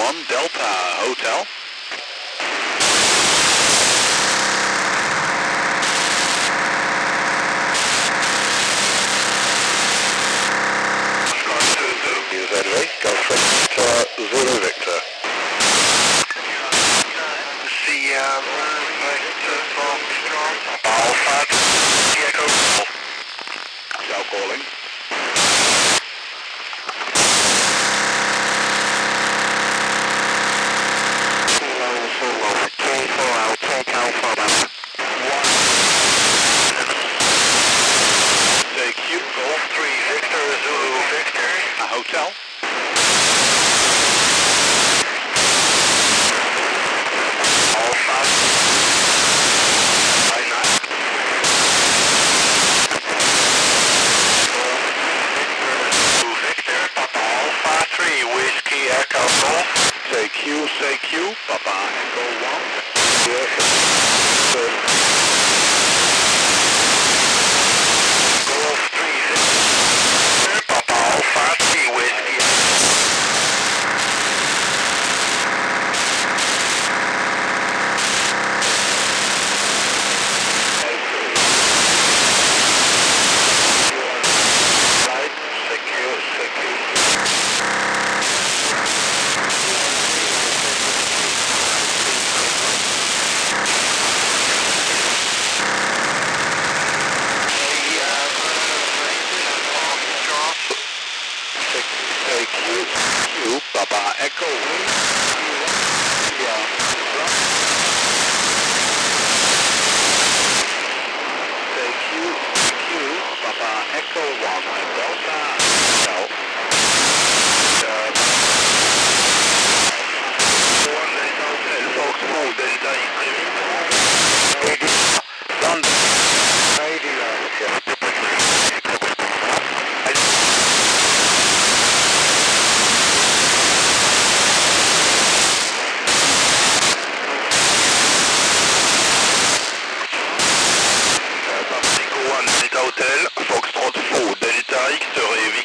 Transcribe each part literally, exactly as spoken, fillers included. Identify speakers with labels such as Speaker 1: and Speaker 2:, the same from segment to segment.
Speaker 1: one Delta Hotel. Golf Victor, Zulu Victor. Sierra Victor Foxtrot, Alpha, Echo. Shell calling. Low, full low, three four, I'll take Alpha now. One. Take you, Golf three Victor, Zulu Victor. A hotel. Say Q, say Q, Papa Echo one. Yes. Golf three, Victor, Papa Alpha three, Whiskey. Right, secure, secure. Say Q, Q, Papa Echo. Yeah. Say Q, Q, Papa Echo one, Delta, Hotel. One Delta Hotel, Fox four, Delta East. London. Radio. Hotel, Foxtrot four, Delta X,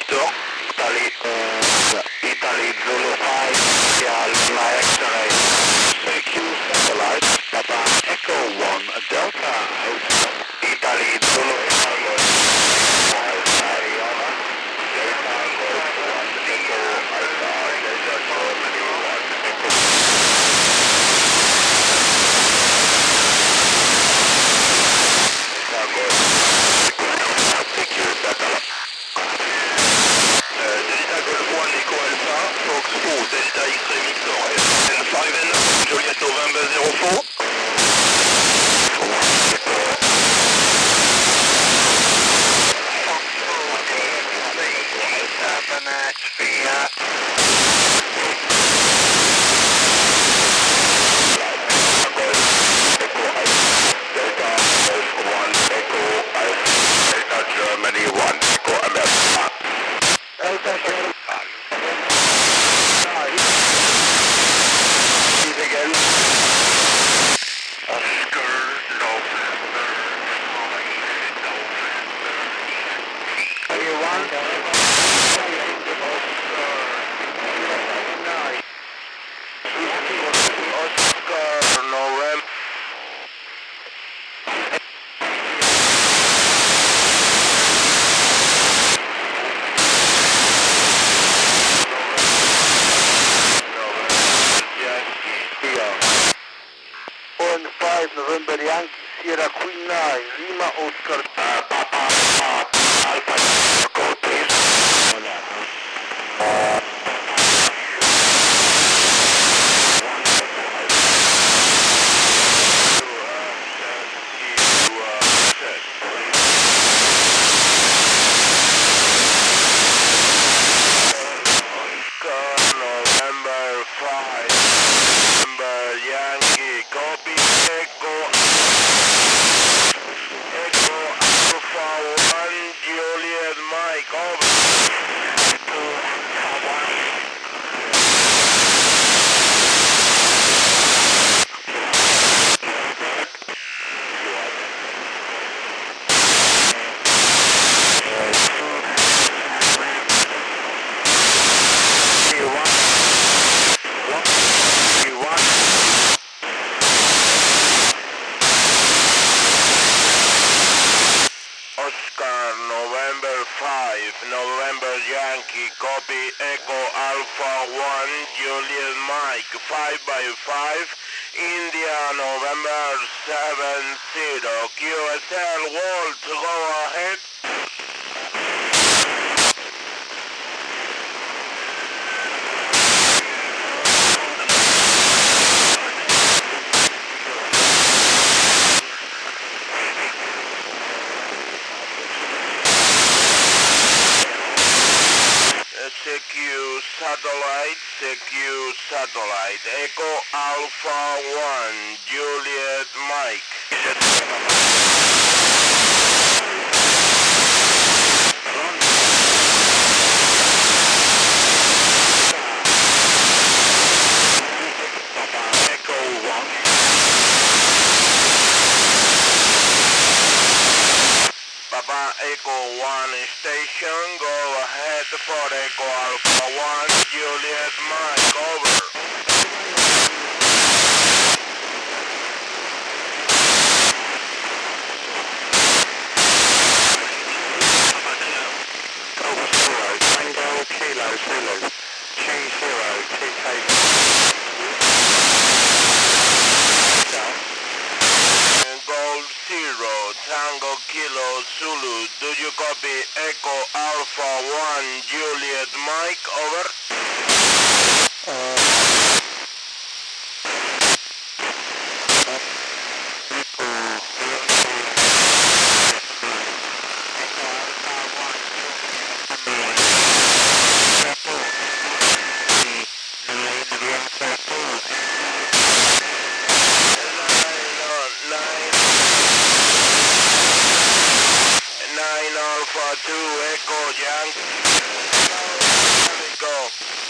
Speaker 1: five, November Yankee, copy Echo Alpha one, Juliet Mike, five by five, India November seven zero, Q S L Walt, go ahead. C Q satellite, C Q satellite, Echo Alpha one, Juliet Mike. Papa Echo one station, go ahead for Echo Alpha one, Juliet Mike, over. Tango Kilo Zulu, two zero T K. Gold zero, Tango Kilo Zulu, do you copy Echo Alpha one, Juliet Mike, over? Uh, Alpha two, Echo Yankee. There we go.